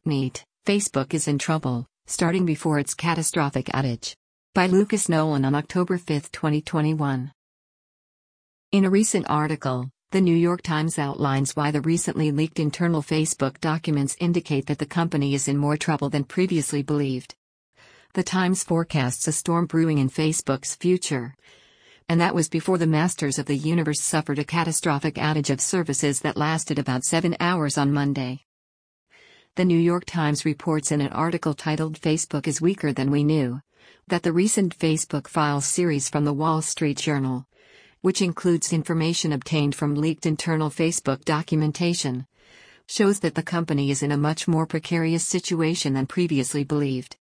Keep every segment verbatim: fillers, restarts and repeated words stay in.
Neat, Facebook is in trouble, starting before its catastrophic outage. By Lucas Nolan on October fifth, twenty twenty-one. In a recent article, The New York Times outlines why the recently leaked internal Facebook documents indicate that the company is in more trouble than previously believed. The Times forecasts a storm brewing in Facebook's future. And that was before the masters of the universe suffered a catastrophic outage of services that lasted about seven hours on Monday. The New York Times reports in an article titled "Facebook is Weaker Than We Knew" that the recent Facebook Files series from the Wall Street Journal, which includes information obtained from leaked internal Facebook documentation, shows that the company is in a much more precarious situation than previously believed.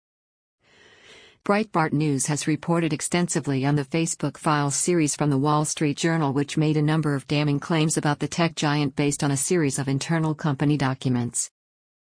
Breitbart News has reported extensively on the Facebook Files series from the Wall Street Journal, which made a number of damning claims about the tech giant based on a series of internal company documents.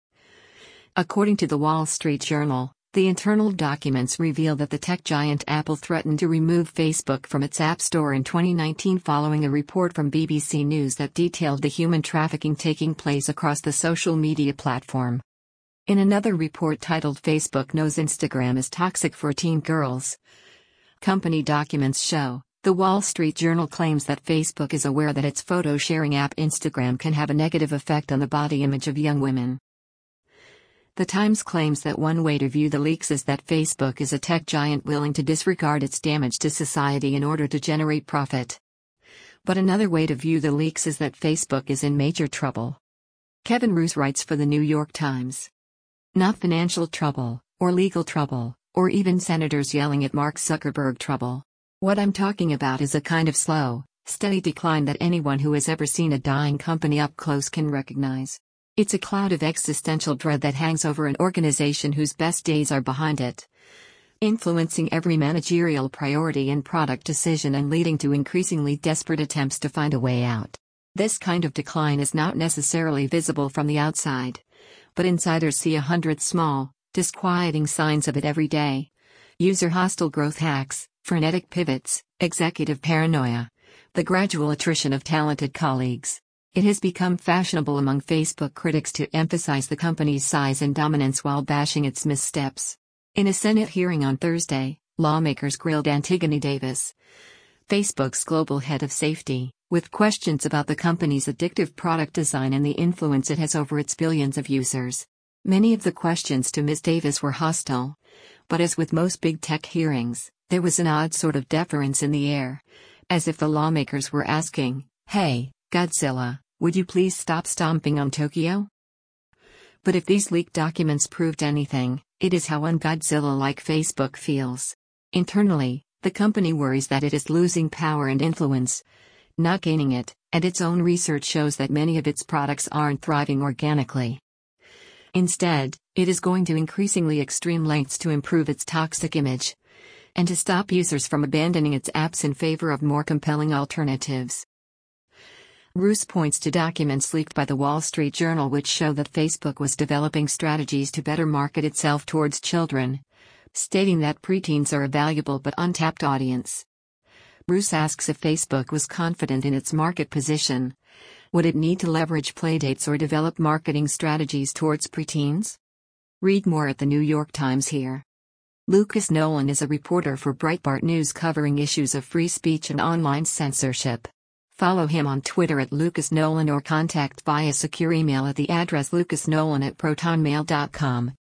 According to the Wall Street Journal, the internal documents reveal that the tech giant Apple threatened to remove Facebook from its App Store in twenty nineteen following a report from B B C News that detailed the human trafficking taking place across the social media platform. In another report titled "Facebook Knows Instagram is Toxic for Teen Girls," company documents show, the Wall Street Journal claims that Facebook is aware that its photo-sharing app Instagram can have a negative effect on the body image of young women. The Times claims that one way to view the leaks is that Facebook is a tech giant willing to disregard its damage to society in order to generate profit. But another way to view the leaks is that Facebook is in major trouble. Kevin Roose writes for the New York Times. Not financial trouble, or legal trouble, or even senators yelling at Mark Zuckerberg trouble. What I'm talking about is a kind of slow, steady decline that anyone who has ever seen a dying company up close can recognize. It's a cloud of existential dread that hangs over an organization whose best days are behind it, influencing every managerial priority and product decision and leading to increasingly desperate attempts to find a way out. This kind of decline is not necessarily visible from the outside, but insiders see a hundred small, disquieting signs of it every day. User-hostile growth hacks, frenetic pivots, executive paranoia, the gradual attrition of talented colleagues. It has become fashionable among Facebook critics to emphasize the company's size and dominance while bashing its missteps. In a Senate hearing on Thursday, lawmakers grilled Antigone Davis, Facebook's global head of safety, with questions about the company's addictive product design and the influence it has over its billions of users. Many of the questions to Miz Davis were hostile, but as with most big tech hearings, there was an odd sort of deference in the air, as if the lawmakers were asking, "Hey, Godzilla, would you please stop stomping on Tokyo?" But if these leaked documents proved anything, it is how un-Godzilla-like Facebook feels. Internally, the company worries that it is losing power and influence, not gaining it, and its own research shows that many of its products aren't thriving organically. Instead, it is going to increasingly extreme lengths to improve its toxic image, and to stop users from abandoning its apps in favor of more compelling alternatives. Roose points to documents leaked by the Wall Street Journal which show that Facebook was developing strategies to better market itself towards children, stating that preteens are a valuable but untapped audience. Roose asks if Facebook was confident in its market position. Would it need to leverage playdates or develop marketing strategies towards preteens? Read more at the New York Times here. Lucas Nolan is a reporter for Breitbart News covering issues of free speech and online censorship. Follow him on Twitter at Lucas Nolan or contact via secure email at the address lucasnolan at protonmail dot com.